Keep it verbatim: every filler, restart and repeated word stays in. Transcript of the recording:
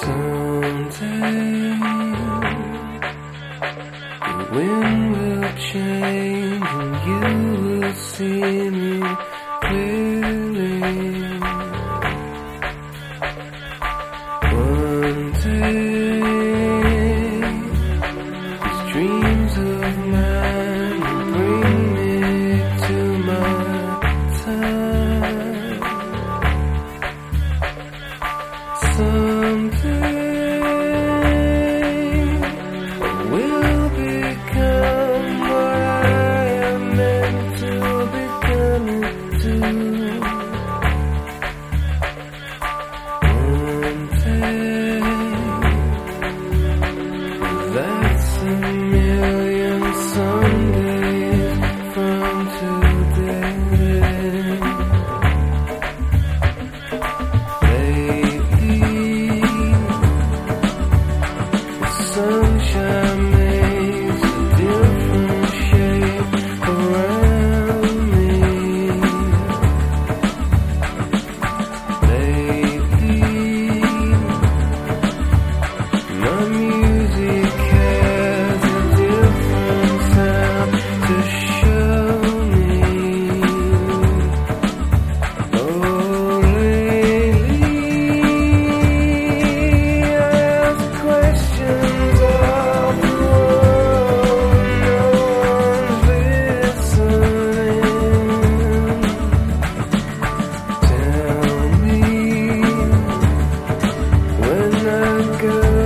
Someday the wind will change and you will see me clearly. One day these dreams of mine will bring me to my time. Someday will become what I am meant to become into. One day, that's a million Sundays from today. Lately, the sunshine makes a different shape around me. Lately, my music has a different sound to show me. Oh, lately, I ask questions of the world. No one's listening. Tell me when I go